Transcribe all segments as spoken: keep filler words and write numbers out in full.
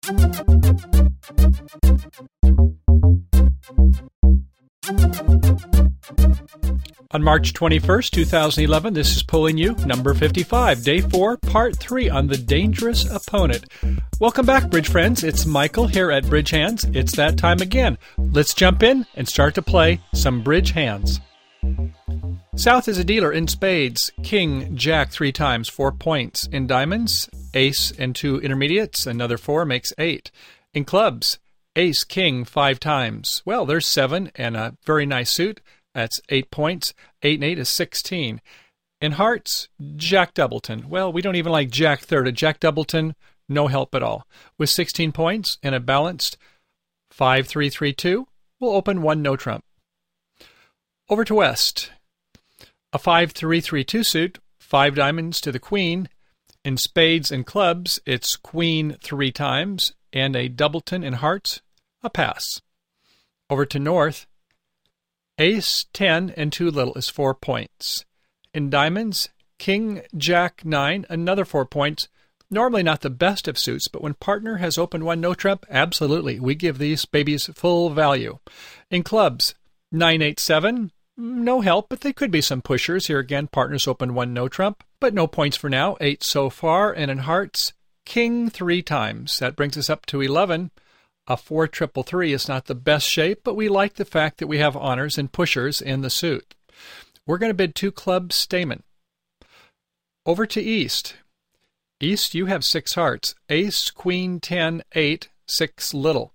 On March twenty-first, two thousand eleven, this is Pulling You, number fifty-five, day four, part three on The Dangerous Opponent. Welcome back, Bridge friends. It's Michael here at Bridge Hands. It's that time again. Let's jump in and start to play some Bridge Hands. South is a dealer in spades. King, Jack three times, four points. In diamonds, Ace and two intermediates, another four makes eight. In clubs, Ace, King, five times. Well, there's seven and a very nice suit. That's eight points. Eight and eight is sixteen. In hearts, Jack Doubleton. Well, we don't even like Jack third. A Jack Doubleton, no help at all. With sixteen points and a balanced five three three two, we'll open one no trump. Over to West. A five three three two suit, five diamonds to the queen. In spades and clubs, it's queen three times, and a Doubleton in hearts, a pass. Over to North. Ace, ten, and two little is four points. In diamonds, King, Jack, nine, another four points. Normally not the best of suits, but when partner has opened one no trump, absolutely, we give these babies full value. In clubs, nine, eight, seven, no help, but they could be some pushers. Here again, partners open one no trump, but no points for now, eight so far. And in hearts, King three times. That brings us up to eleven. A four triple three is not the best shape, but we like the fact that we have honors and pushers in the suit. We're going to bid two clubs Stamen. Over to East. East, you have six hearts. Ace, Queen, ten, eight, six little.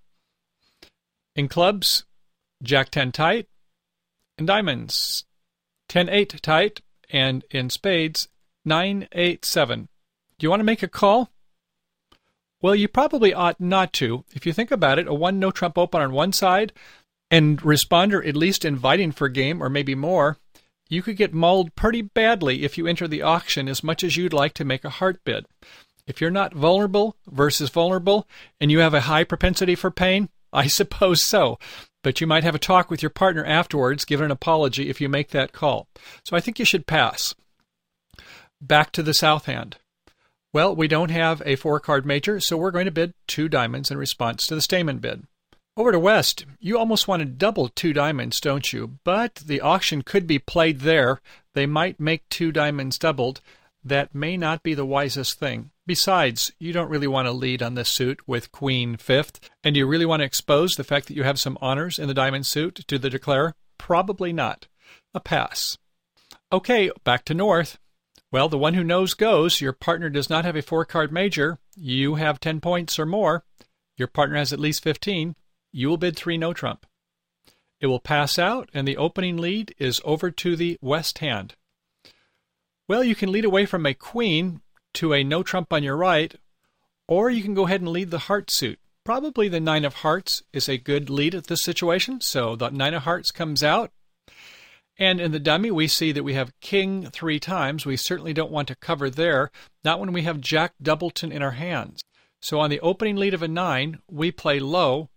In clubs, Jack ten tight. In diamonds, ten eight tight. And in spades, nine eight seven. Do you want to make a call? Well, you probably ought not to. If you think about it, a one no trump open on one side and responder at least inviting for game or maybe more, you could get mauled pretty badly if you enter the auction as much as you'd like to make a heart bid. If you're not vulnerable versus vulnerable and you have a high propensity for pain, I suppose so. But you might have a talk with your partner afterwards, give an apology if you make that call. So I think you should pass. Back to the south hand. Well, we don't have a four-card major, so we're going to bid two diamonds in response to the Stamen bid. Over to West, you almost want to double two diamonds, don't you? But the auction could be played there. They might make two diamonds doubled. That may not be the wisest thing. Besides, you don't really want to lead on this suit with Queen fifth. And do you really want to expose the fact that you have some honors in the diamond suit to the declarer? Probably not. A pass. Okay, back to North. Well, the one who knows goes. Your partner does not have a four-card major. You have ten points or more. Your partner has at least fifteen. You will bid three no trump. It will pass out, and the opening lead is over to the West hand. Well, you can lead away from a queen to a no trump on your right, or you can go ahead and lead the heart suit. Probably the nine of hearts is a good lead at this situation, so the nine of hearts comes out. And in the dummy, we see that we have King three times. We certainly don't want to cover there, not when we have Jack Doubleton in our hands. So on the opening lead of a nine, we play low.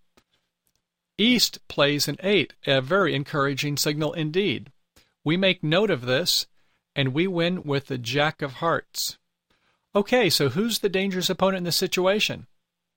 East plays an eight, a very encouraging signal indeed. We make note of this, and we win with the Jack of hearts. Okay, so who's the dangerous opponent in this situation?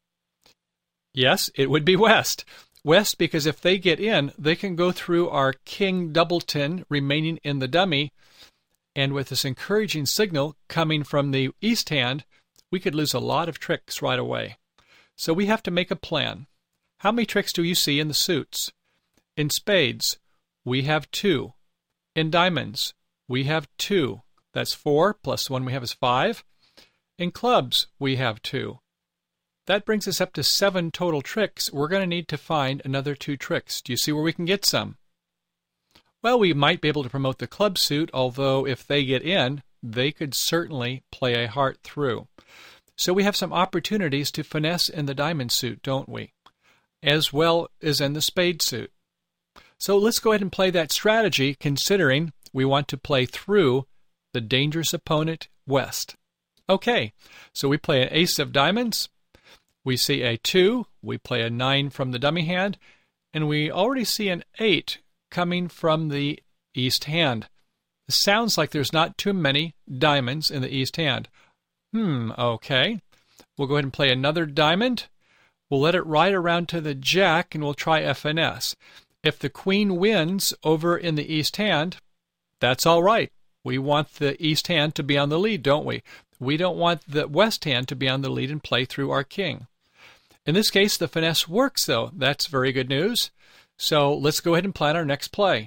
Yes, it would be West. West, because if they get in, they can go through our King Doubleton remaining in the dummy, and with this encouraging signal coming from the East hand, we could lose a lot of tricks right away. So we have to make a plan. How many tricks do you see in the suits? In spades, we have two. In diamonds, we have two. That's four, plus the one we have is five. In clubs, we have two. That brings us up to seven total tricks. We're going to need to find another two tricks. Do you see where we can get some? Well, we might be able to promote the club suit, although if they get in, they could certainly play a heart through. So we have some opportunities to finesse in the diamond suit, don't we? As well as in the spade suit. So let's go ahead and play that strategy, considering we want to play through the dangerous opponent, West. Okay, so we play an ace of diamonds. We see a two, we play a nine from the dummy hand, and we already see an eight coming from the East hand. It sounds like there's not too many diamonds in the East hand. Hmm, okay. We'll go ahead and play another diamond. We'll let it ride around to the jack, and we'll try a finesse. If the queen wins over in the east hand, that's all right. We want the east hand to be on the lead, don't we? We don't want the west hand to be on the lead and play through our king. In this case, the finesse works, though. That's very good news. So let's go ahead and plan our next play.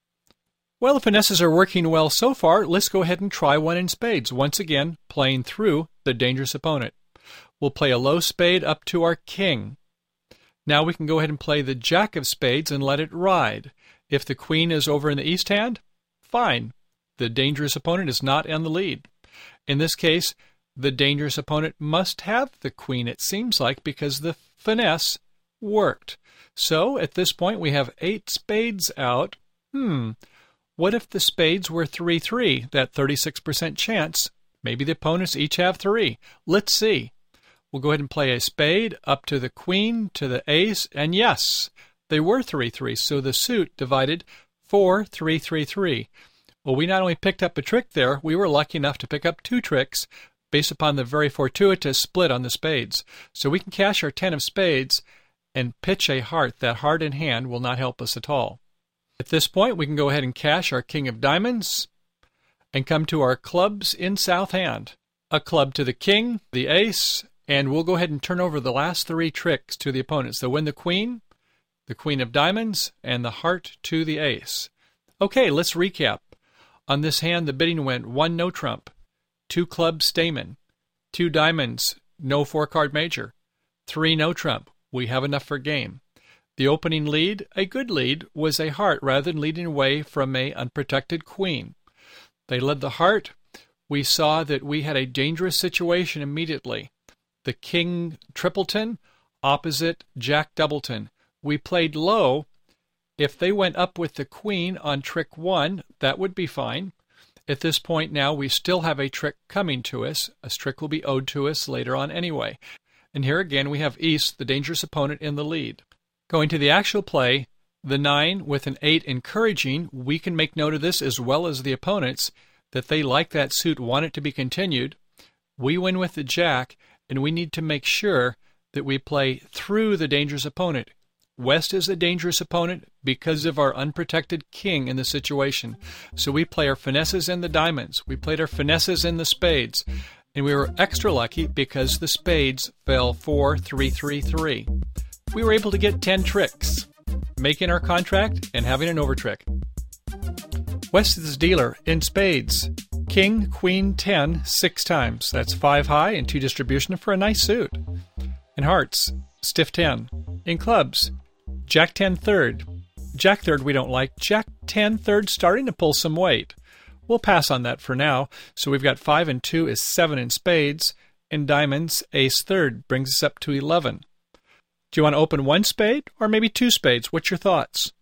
Well, the finesses are working well so far. Let's go ahead and try one in spades. Once again, playing through the dangerous opponent. We'll play a low spade up to our king. Now we can go ahead and play the jack of spades and let it ride. If the queen is over in the east hand, fine. The dangerous opponent is not in the lead. In this case, the dangerous opponent must have the queen, it seems like, because the finesse worked. So, at this point, we have eight spades out. Hmm, what if the spades were three three, that thirty-six percent chance? Maybe the opponents each have three. Let's see. We'll go ahead and play a spade up to the queen, to the ace, and yes, they were three three, so the suit divided four three three three. Well, we not only picked up a trick there, we were lucky enough to pick up two tricks based upon the very fortuitous split on the spades. So we can cash our ten of spades and pitch a heart. That heart in hand will not help us at all. At this point, we can go ahead and cash our king of diamonds and come to our clubs in south hand. A club to the king, the ace, and we'll go ahead and turn over the last three tricks to the opponents. They'll win the queen, the queen of diamonds, and the heart to the ace. Okay, let's recap. On this hand, the bidding went one no trump, two clubs stamen, two diamonds, no four-card major, three no trump. We have enough for game. The opening lead, a good lead, was a heart rather than leading away from a unprotected queen. They led the heart. We saw that we had a dangerous situation immediately. The king tripleton opposite jack doubleton. We played low. If they went up with the queen on trick one, that would be fine. At this point now, we still have a trick coming to us. A trick will be owed to us later on anyway. And here again, we have East, the dangerous opponent, in the lead. Going to the actual play, the nine with an eight encouraging, we can make note of this as well as the opponents, that they like that suit, want it to be continued. We win with the jack, and we need to make sure that we play through the dangerous opponent. West is a dangerous opponent because of our unprotected king in the situation. So we play our finesses in the diamonds. We played our finesses in the spades. And we were extra lucky because the spades fell four three three three. We were able to get ten tricks, making our contract and having an overtrick. West is dealer in spades. King, queen, ten, six times. That's five high and two distribution for a nice suit. In hearts, stiff ten. In clubs, jack ten third. Jack third we don't like. Jack ten third starting to pull some weight. We'll pass on that for now. So we've got five and two is seven in spades. In diamonds, ace third brings us up to eleven. Do you want to open one spade or maybe two spades? What's your thoughts?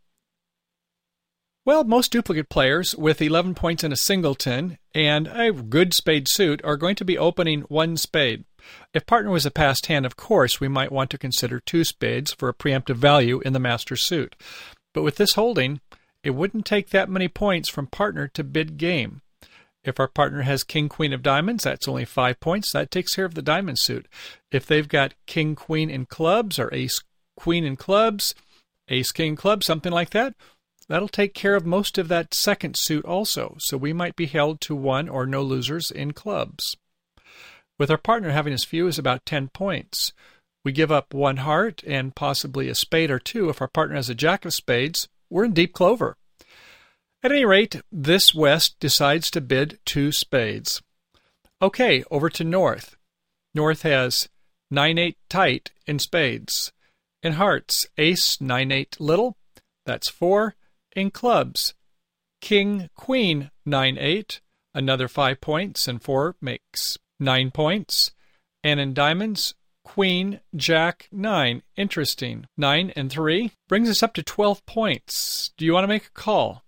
Well, most duplicate players with eleven points in a singleton and a good spade suit are going to be opening one spade. If partner was a passed hand, of course, we might want to consider two spades for a preemptive value in the master suit. But with this holding, it wouldn't take that many points from partner to bid game. If our partner has king, queen of diamonds, that's only five points. That takes care of the diamond suit. If they've got king, queen in clubs or ace, queen in clubs, ace, king, clubs, something like that, that'll take care of most of that second suit also. So we might be held to one or no losers in clubs. With our partner having as few as about ten points, we give up one heart and possibly a spade or two. If our partner has a jack of spades, we're in deep clover. At any rate, this West decides to bid two spades. Okay, over to North. North has nine eight tight in spades. In hearts, ace nine eight little, that's four. In clubs, king, queen nine eight, another five points, and four makes nine points. And in diamonds, queen, jack, nine. Interesting. nine and three brings us up to twelve points. Do you want to make a call?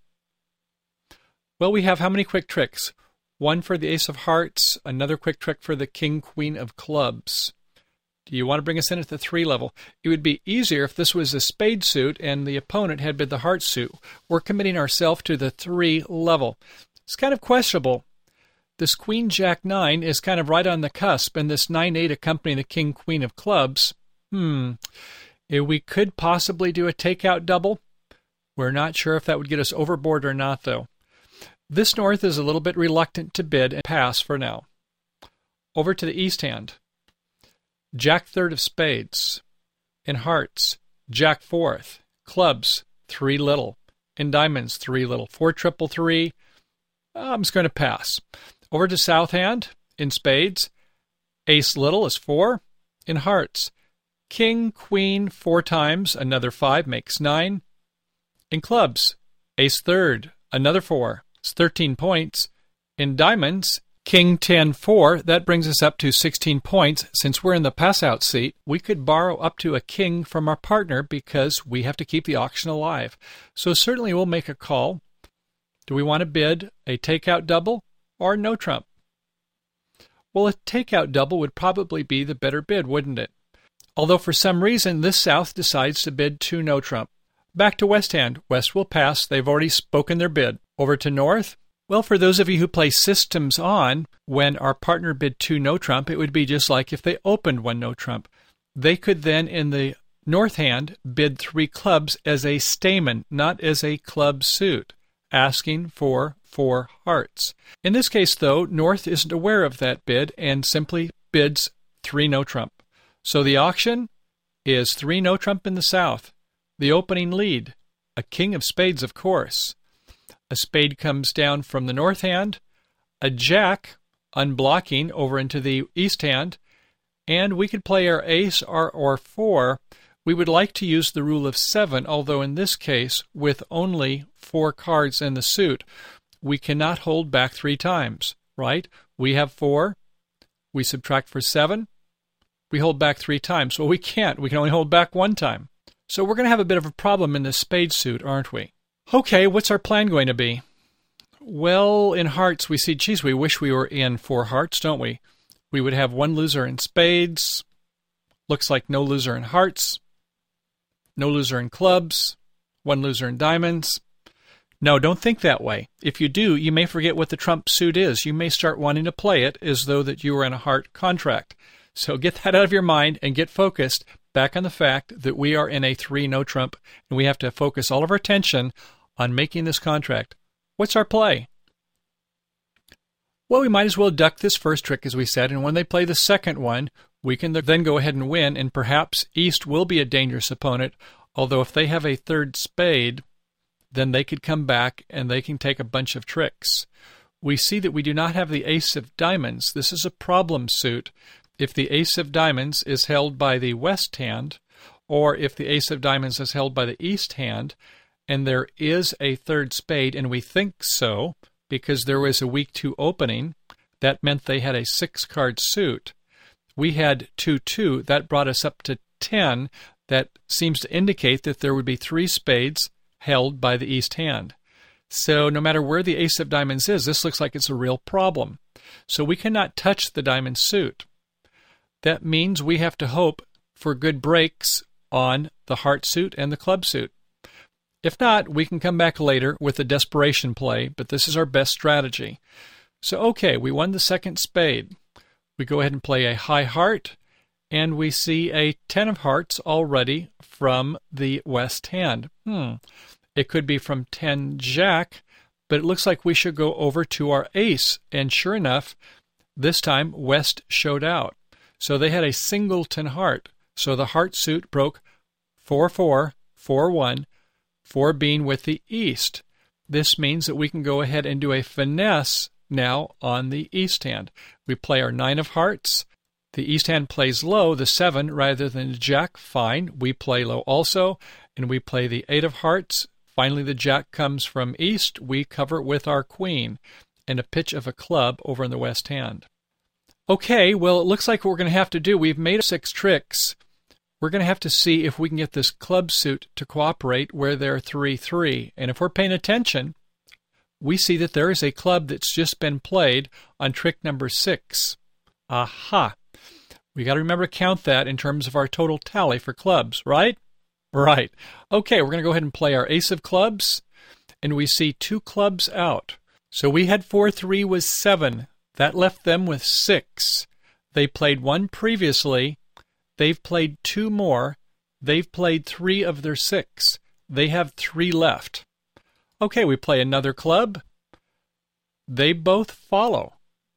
Well, we have how many quick tricks? One for the ace of hearts, another quick trick for the king, queen of clubs. Do you want to bring us in at the three level? It would be easier if this was a spade suit and the opponent had bid the heart suit. We're committing ourselves to the three level. It's kind of questionable. This queen, jack, nine is kind of right on the cusp, and this nine eight accompanying the king, queen of clubs, Hmm. Eh, We could possibly do a takeout double. We're not sure if that would get us overboard or not, though. This north is a little bit reluctant to bid and pass for now. Over to the east hand. Jack third of spades. In hearts, Jack fourth. Clubs, three little. In diamonds, three little. Four triple three. I'm just going to pass. Over to south hand. In spades, ace little is four. In hearts, king, queen, four times. Another five makes nine. In clubs, ace third, another four. It's thirteen points. In diamonds, king, ten, four. That brings us up to sixteen points. Since we're in the pass-out seat, we could borrow up to a king from our partner because we have to keep the auction alive. So certainly we'll make a call. Do we want to bid a takeout double or no trump? Well, a takeout double would probably be the better bid, wouldn't it? Although for some reason this south decides to bid two no trump. Back to west hand. West will pass. They've already spoken their bid. Over to north. Well, for those of you who play systems on, when our partner bid two no trump, it would be just like if they opened one no trump. They could then, in the north hand, bid three clubs as a stamen, not as a club suit, asking for four hearts. In this case, though, north isn't aware of that bid and simply bids three no trump. So the auction is three no trump in the south. The opening lead, a king of spades, of course. A spade comes down from the north hand, a jack unblocking over into the east hand, and we could play our ace or, or four. We would like to use the rule of seven, although in this case, with only four cards in the suit, we cannot hold back three times, right? We have four, we subtract for seven, we hold back three times. Well, we can't. We can only hold back one time. So we're going to have a bit of a problem in this spade suit, aren't we? Okay, what's our plan going to be? Well, in hearts, we see, geez, we wish we were in four hearts, don't we? We would have one loser in spades. Looks like no loser in hearts. No loser in clubs. One loser in diamonds. No, don't think that way. If you do, you may forget what the trump suit is. You may start wanting to play it as though that you were in a heart contract. So get that out of your mind and get focused back on the fact that we are in a three no trump, and we have to focus all of our attention on making this contract. What's our play? Well, we might as well duck this first trick, as we said, and when they play the second one, we can then go ahead and win, and perhaps East will be a dangerous opponent, although if they have a third spade, then they could come back and they can take a bunch of tricks. We see that we do not have the ace of diamonds. This is a problem suit. If the ace of diamonds is held by the west hand, or if the ace of diamonds is held by the east hand, and there is a third spade, and we think so, because there was a weak two opening, that meant they had a six-card suit. We had two two. That brought us up to ten. That seems to indicate that there would be three spades held by the east hand. So no matter where the ace of diamonds is, this looks like it's a real problem. So we cannot touch the diamond suit. That means we have to hope for good breaks on the heart suit and the club suit. If not, we can come back later with a desperation play, but this is our best strategy. So, okay, we won the second spade. We go ahead and play a high heart, and we see a ten of hearts already from the west hand. Hmm. It could be from ten jack, but it looks like we should go over to our ace, and sure enough, this time west showed out. So they had a singleton heart. So the heart suit broke four four, four one, four being with the east. This means that we can go ahead and do a finesse now on the east hand. We play our nine of hearts. The east hand plays low, the seven, rather than the jack. Fine. We play low also, and we play the eight of hearts. Finally, the jack comes from east. We cover it with our queen and a pitch of a club over in the west hand. Okay, well, it looks like what we're going to have to do, we've made six tricks. We're going to have to see if we can get this club suit to cooperate where they're three three. And if we're paying attention, we see that there is a club that's just been played on trick number six. Aha! We got to remember to count that in terms of our total tally for clubs, right? Right. Okay, we're going to go ahead and play our ace of clubs, and we see two clubs out. So we had four three was seven. That left them with six. They played one previously. They've played two more. They've played three of their six. They have three left. Okay, we play another club. They both follow.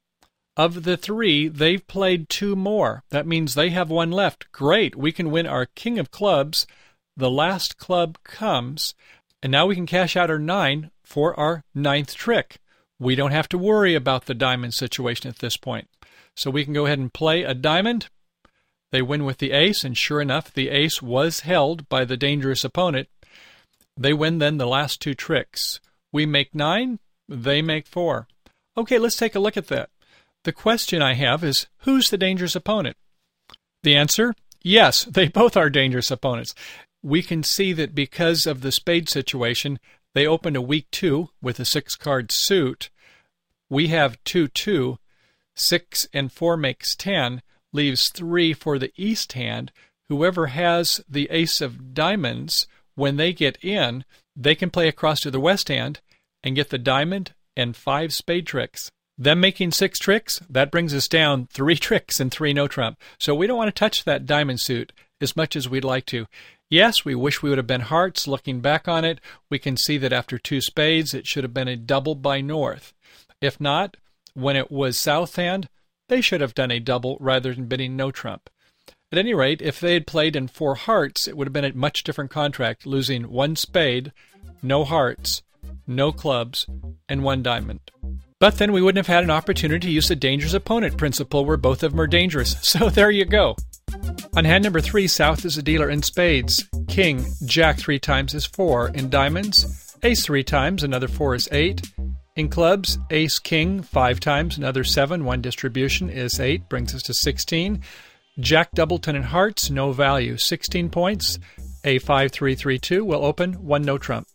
Of the three, they've played two more. That means they have one left. Great, we can win our king of clubs. The last club comes, and now we can cash out our nine for our ninth trick. We don't have to worry about the diamond situation at this point. So we can go ahead and play a diamond. They win with the ace, and sure enough, the ace was held by the dangerous opponent. They win then the last two tricks. We make nine, they make four. Okay, let's take a look at that. The question I have is, who's the dangerous opponent? The answer, yes, they both are dangerous opponents. We can see that because of the spade situation, they opened a weak two with a six-card suit. We have two two. Six and four makes ten, leaves three for the east hand. Whoever has the ace of diamonds, when they get in, they can play across to the west hand and get the diamond and five spade tricks. Them making six tricks, that brings us down three tricks and three no trump. So we don't want to touch that diamond suit as much as we'd like to. Yes, we wish we would have been hearts. Looking back on it, we can see that after two spades, it should have been a double by north. If not, when it was south hand, they should have done a double rather than bidding no trump. At any rate, if they had played in four hearts, it would have been a much different contract, losing one spade, no hearts, no clubs, and one diamond. But then we wouldn't have had an opportunity to use the dangerous opponent principle where both of them are dangerous. So there you go. On hand number three, South is a dealer in spades. King, Jack three times is four. In diamonds, Ace three times, another four is eight. In clubs, Ace, King five times, another seven. One distribution is eight, brings us to sixteen. Jack, Doubleton, and hearts, no value, sixteen points. A five three three two will open, one no trump.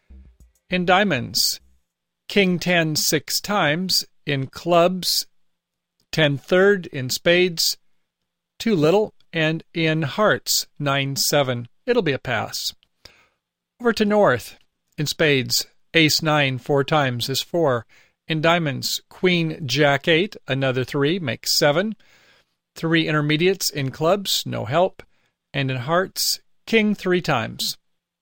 In diamonds, King ten six times. In clubs, ten third. In spades, too little. And in hearts, nine seven. It'll be a pass. Over to north. In spades, Ace nine four times is four. In diamonds, Queen Jack eight, another three, makes seven. Three intermediates. In clubs, no help. And in hearts, King three times.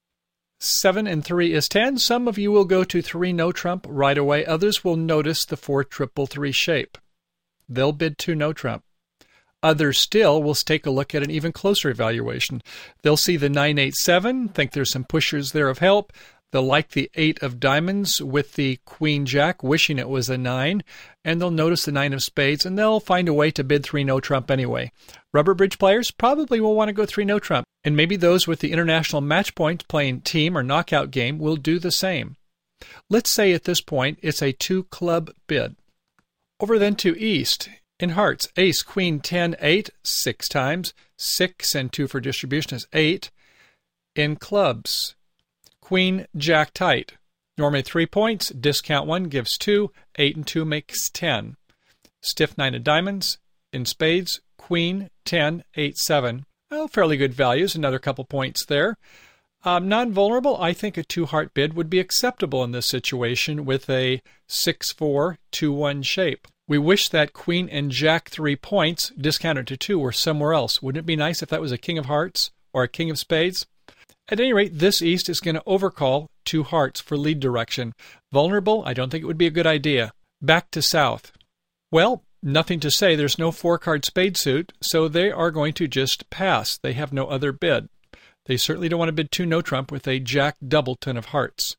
Seven and three is ten. Some of you will go to three no trump right away. Others will notice the four triple three shape. They'll bid two no trump. Others still will take a look at an even closer evaluation. They'll see the nine eight seven, think there's some pushers there of help. They'll like the eight of diamonds with the Queen Jack, wishing it was a nine. And they'll notice the nine of spades, and they'll find a way to bid three no trump anyway. Rubber bridge players probably will want to go three no trump. And maybe those with the international match point playing team or knockout game will do the same. Let's say at this point it's a two-club bid. Over then to east. In hearts, Ace, Queen, ten, eight, six times. Six and two for distribution is eight. In clubs, Queen, Jack, tight. Normally three points. Discount one gives two. Eight and two makes ten. Stiff nine of diamonds. In spades, Queen, ten, eight, seven. Well, fairly good values. Another couple points there. Um, non-vulnerable, I think a two-heart bid would be acceptable in this situation with a six four, two one shape. We wish that Queen and Jack three points, discounted to two, were somewhere else. Wouldn't it be nice if that was a King of Hearts or a King of Spades? At any rate, this East is going to overcall two hearts for lead direction. Vulnerable, I don't think it would be a good idea. Back to South. Well, nothing to say. There's no four-card spade suit, so they are going to just pass. They have no other bid. They certainly don't want to bid two no trump with a Jack Doubleton of hearts.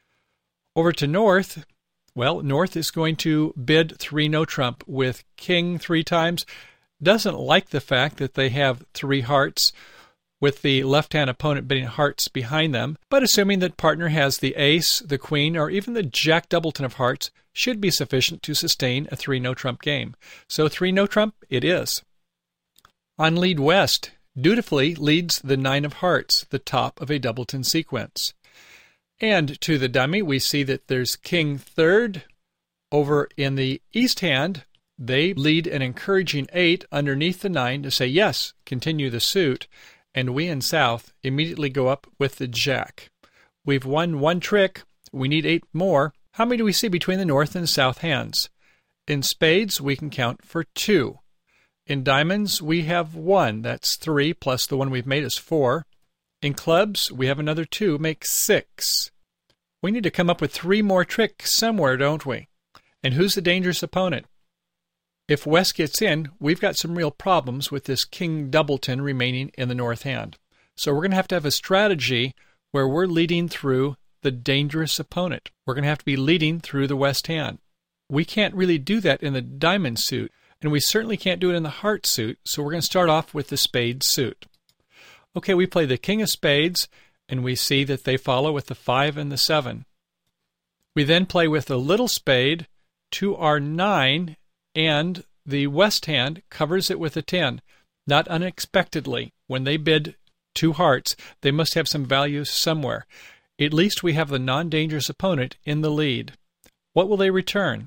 Over to North. Well, North is going to bid three no trump with King three times. Doesn't like the fact that they have three hearts with the left-hand opponent bidding hearts behind them, but assuming that partner has the ace, the queen, or even the Jack Doubleton of hearts, should be sufficient to sustain a three no trump game. So three no trump it is. On lead West, dutifully leads the nine of hearts, the top of a Doubleton sequence. And to the dummy, we see that there's King third. Over in the East hand, they lead an encouraging eight underneath the nine to say, yes, continue the suit. And we in South immediately go up with the Jack. We've won one trick. We need eight more. How many do we see between the North and South hands? In spades, we can count for two. In diamonds, we have one. That's three, plus the one we've made is four. In clubs, we have another two, makes six. We need to come up with three more tricks somewhere, don't we? And who's the dangerous opponent? If West gets in, we've got some real problems with this King Doubleton remaining in the north hand. So we're going to have to have a strategy where we're leading through the dangerous opponent. We're going to have to be leading through the west hand. We can't really do that in the diamond suit, and we certainly can't do it in the heart suit, so we're going to start off with the spade suit. Okay, we play the king of spades, and we see that they follow with the five and the seven. We then play with the little spade to our nine, and the west hand covers it with a ten. Not unexpectedly, when they bid two hearts, they must have some values somewhere. At least we have the non-dangerous opponent in the lead. What will they return?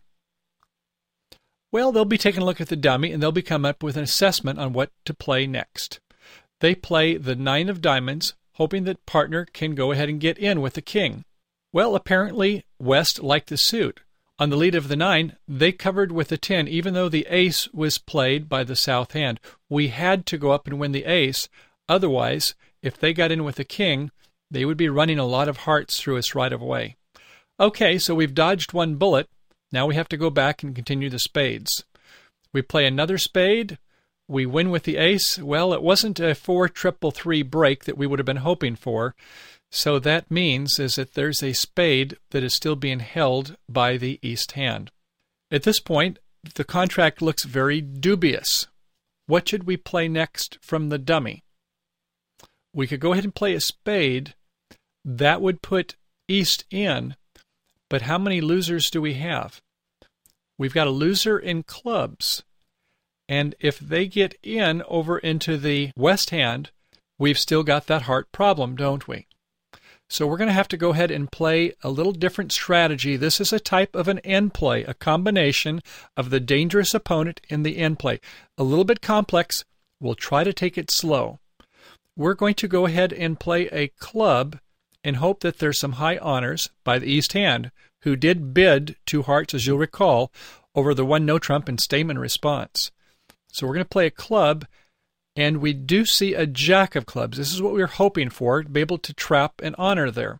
Well, they'll be taking a look at the dummy, and they'll be coming up with an assessment on what to play next. They play the nine of diamonds, hoping that partner can go ahead and get in with the king. Well, apparently, West liked the suit. On the lead of the nine, they covered with the ten, even though the ace was played by the south hand. We had to go up and win the ace. Otherwise, if they got in with the king, they would be running a lot of hearts through us right away. Okay, so we've dodged one bullet. Now we have to go back and continue the spades. We play another spade. We win with the ace. Well, it wasn't a four triple three break that we would have been hoping for. So that means is that there's a spade that is still being held by the east hand. At this point, the contract looks very dubious. What should we play next from the dummy? We could go ahead and play a spade. That would put east in. But how many losers do we have? We've got a loser in clubs. And if they get in over into the west hand, we've still got that heart problem, don't we? So we're going to have to go ahead and play a little different strategy. This is a type of an end play, a combination of the dangerous opponent and the end play. A little bit complex. We'll try to take it slow. We're going to go ahead and play a club and hope that there's some high honors by the east hand, who did bid two hearts, as you'll recall, over the one no trump and Stayman response. So we're going to play a club, and we do see a jack of clubs. This is what we were hoping for, to be able to trap an honor there.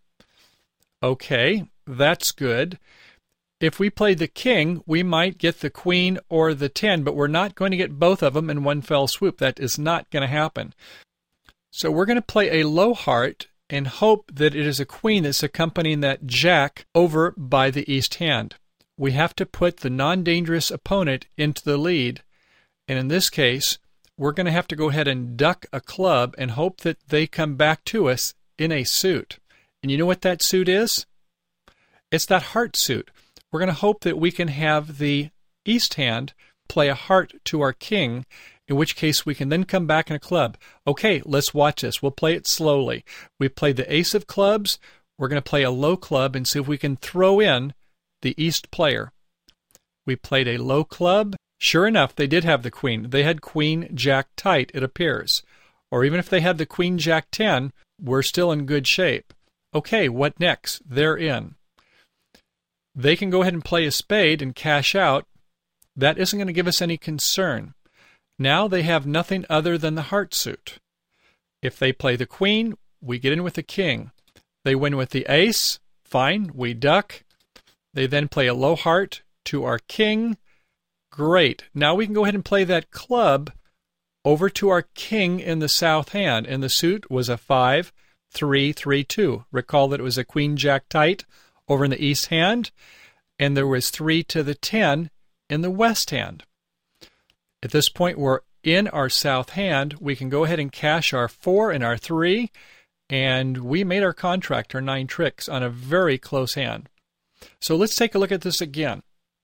Okay, that's good. If we play the king, we might get the queen or the ten, but we're not going to get both of them in one fell swoop. That is not going to happen. So we're going to play a low heart and hope that it is a queen that's accompanying that jack over by the east hand. We have to put the non-dangerous opponent into the lead, and in this case, we're going to have to go ahead and duck a club and hope that they come back to us in a suit. And you know what that suit is? It's that heart suit. We're going to hope that we can have the east hand play a heart to our king, in which case we can then come back in a club. Okay, let's watch this. We'll play it slowly. We played the ace of clubs. We're going to play a low club and see if we can throw in the east player. We played a low club. Sure enough, they did have the queen. They had queen jack tight, it appears. Or even if they had the queen jack ten, we're still in good shape. Okay, what next? They're in. They can go ahead and play a spade and cash out. That isn't going to give us any concern. Now they have nothing other than the heart suit. If they play the queen, we get in with the king. They win with the ace. Fine, we duck. They then play a low heart to our king. Great. Now we can go ahead and play that club over to our king in the south hand. And the suit was a five, three, three, two. Recall that it was a queen jack tight over in the east hand, and there was three to the ten in the west hand. At this point, we're in our south hand. We can go ahead and cash our four and our three, and we made our contract, our nine tricks, on a very close hand. So let's take a look at this again.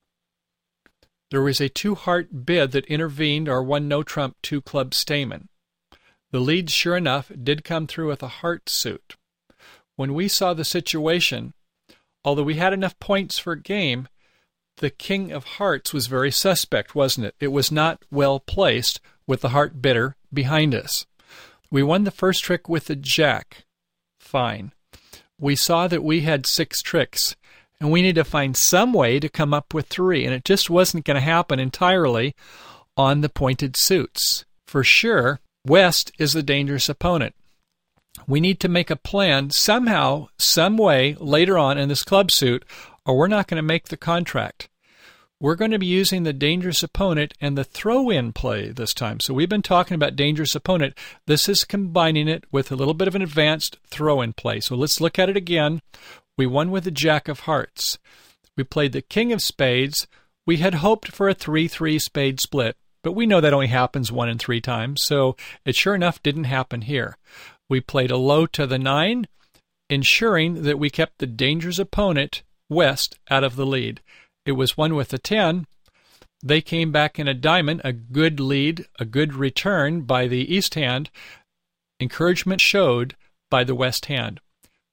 There was a two-heart bid that intervened our one no-trump two-club Stayman. The lead, sure enough, did come through with a heart suit. When we saw the situation, although we had enough points for game, the king of hearts was very suspect, wasn't it? It was not well placed with the heart bidder behind us. We won the first trick with the jack. Fine. We saw that we had six tricks, and we need to find some way to come up with three, and it just wasn't going to happen entirely on the pointed suits. For sure, West is the dangerous opponent. We need to make a plan somehow, some way, later on in this club suit, or we're not going to make the contract. We're going to be using the dangerous opponent and the throw-in play this time. So we've been talking about dangerous opponent. This is combining it with a little bit of an advanced throw-in play. So let's look at it again. We won with the Jack of Hearts. We played the King of Spades. We had hoped for a three three spade split, but we know that only happens one in three times, so it sure enough didn't happen here. We played a low to the nine, ensuring that we kept the dangerous opponent, West, out of the lead. It was won with a ten. They came back in a diamond, a good lead, a good return by the East hand. Encouragement showed by the West hand.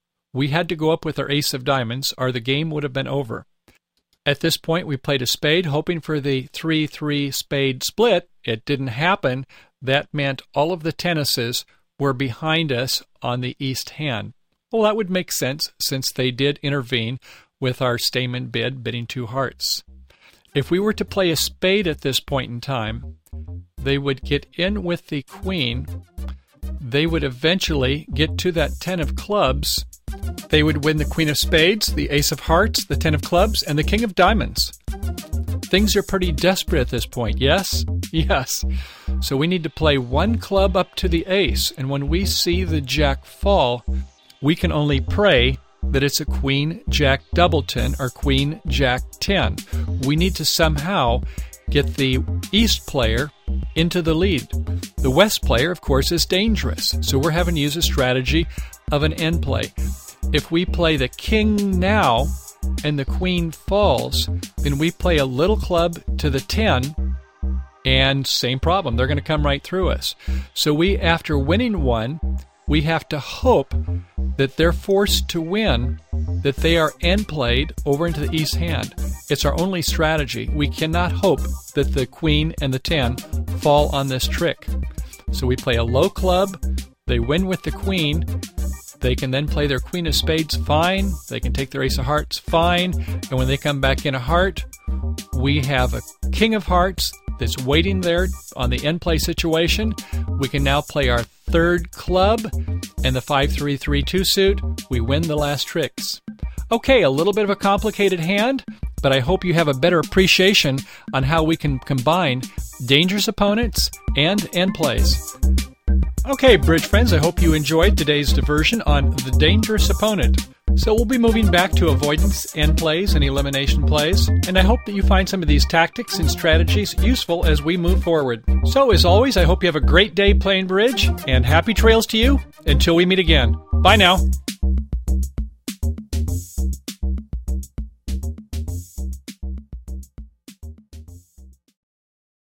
We had to go up with our ace of diamonds, or the game would have been over. At this point, we played a spade, hoping for the three three spade split. It didn't happen. That meant all of the tennises were behind us on the East hand. Well, that would make sense, since they did intervene with our Stayman bid, bidding two hearts. If we were to play a spade at this point in time, they would get in with the queen. They would eventually get to that ten of clubs. They would win the queen of spades, the ace of hearts, the ten of clubs, and the king of diamonds. Things are pretty desperate at this point, yes? Yes. So we need to play one club up to the ace, and when we see the jack fall, we can only pray that it's a queen jack doubleton or queen jack ten. We need to somehow get the East player into the lead. The West player, of course, is dangerous, so we're having to use a strategy of an end play. If we play the king now and the queen falls, then we play a little club to the ten, and same problem. They're going to come right through us. So we, after winning one, we have to hope that they're forced to win, that they are end played over into the East hand. It's our only strategy. We cannot hope that the queen and the ten fall on this trick. So we play a low club. They win with the queen. They can then play their queen of spades, fine. They can take their ace of hearts, fine. And when they come back in a heart, we have a king of hearts that's waiting there on the end play situation. We can now play our third club and the five three three two suit. We win the last tricks. Okay, a little bit of a complicated hand, but I hope you have a better appreciation on how we can combine dangerous opponents and end plays. Okay, bridge friends, I hope you enjoyed today's diversion on the dangerous opponent. So we'll be moving back to avoidance end plays and elimination plays, and I hope that you find some of these tactics and strategies useful as we move forward. So as always, I hope you have a great day playing bridge, and happy trails to you until we meet again. Bye now.